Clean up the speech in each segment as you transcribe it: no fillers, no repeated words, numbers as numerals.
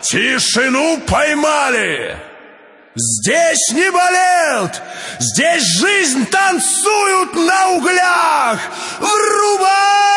Тишину поймали. Здесь не болеют, здесь жизнь танцуют на углях. Врубай!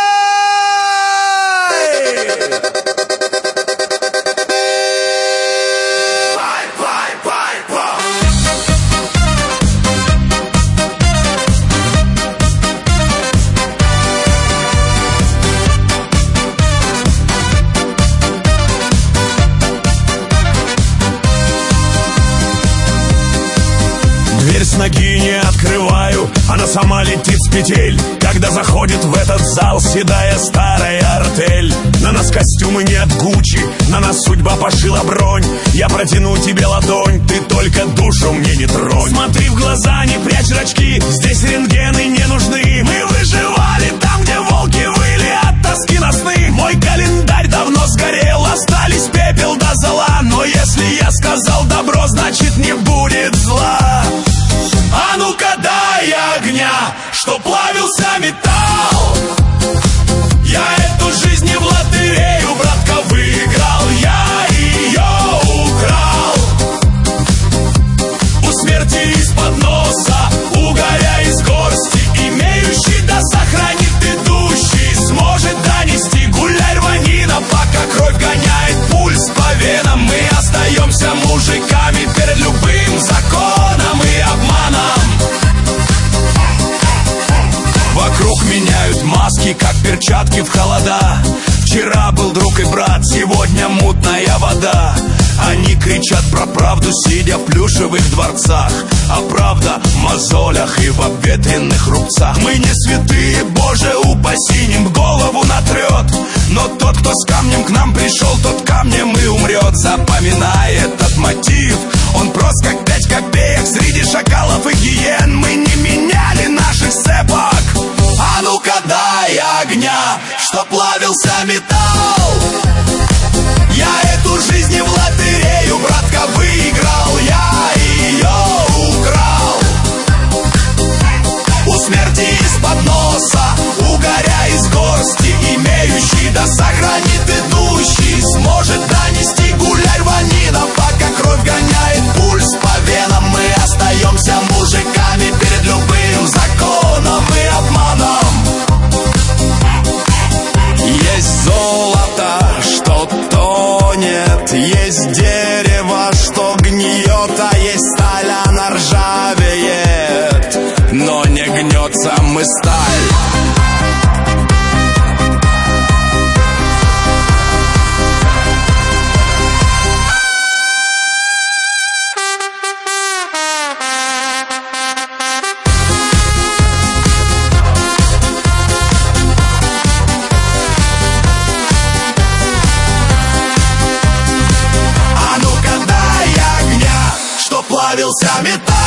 Дверь с ноги не открываю, она сама летит с петель, когда заходит в этот зал седая старая артель. На нас костюмы не от Гуччи, на нас судьба пошила бронь. Я протяну тебе ладонь, ты только душу мне не тронь. Смотри в глаза, не прячь зрачки, здесь рентгены не нужны. Мы выживали там, где волки выли от тоски на сны. Мой календарь давно сгорел, остались пепел до зола. Но если я сказал добро, значит не будет зла. А ну-ка дай огня, что плавился металл. Я эту жизнь не в лотерею, братка, выиграл. Я ее украл. У смерти из-под носа, угоря из горсти. Имеющий да сохранит идущий, сможет донести. Гуляй, рванина, пока кровь гоняет пульс по венам. Мы остаемся мужиками перед любым законом и обманом. Вокруг меняют маски, как перчатки в холода. Вчера был друг и брат, сегодня мутная вода. Они кричат про правду, сидя в плюшевых дворцах. А правда в мозолях и в обветренных рубцах. Мы не святые, Боже упаси, ним голову натрет. Но тот, кто с камнем к нам пришел, тот камнем и умрет. Запоминай этот мотив, он прост как 5 копеек. Среди шакалов и гиен мы не меняли наших цепок. А ну-ка дай огня, что плавился металл. Я эту жизнь не в лотерею, братка, выиграл. Я ее украл. У смерти из-под носа, угоря из горсти. Имеющий да сохранит идущий, сможет донести. Гуляй, рванина, пока кровь гоняет пульс по венам. Мы остаемся мужиками перед любым законом и обманом. Есть золото, что тонет, есть дерево, что гниет, а есть сталь, она ржавеет, но не гнется, мы сталь. Плавился металл.